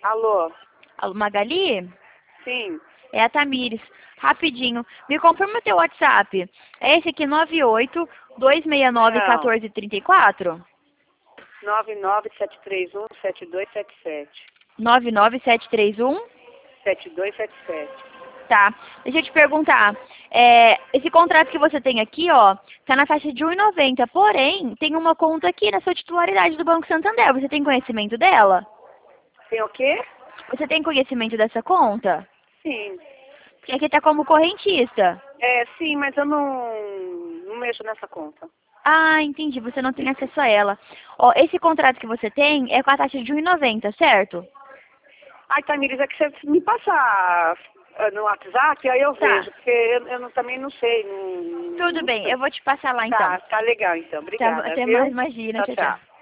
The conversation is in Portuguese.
Alô? Alô, Magali? Sim. É a Tamires. Rapidinho. Me confirma o teu WhatsApp. É esse aqui, Não. 98-269-1434? 99731-7277. 99731? 7277. Tá. Deixa eu te perguntar. Esse contrato que você tem aqui, ó, tá na faixa de 1,90. Porém, tem uma conta aqui na sua titularidade do Banco Santander. Você tem conhecimento dela? Tem o quê? Você tem conhecimento dessa conta? Sim. Porque aqui tá como correntista. Sim, mas eu não mexo nessa conta. Ah, entendi. Você não tem acesso a ela. Ó, esse contrato que você tem é com a taxa de 1,90, certo? Ai, Tamires, é que você me passa no WhatsApp, aí eu Tá. vejo, porque também não sei. Tudo bem. Eu vou te passar lá então. Tá legal então. Tá, Obrigada, até viu? mais, imagina. Tchau, Tchau, tchau. tchau.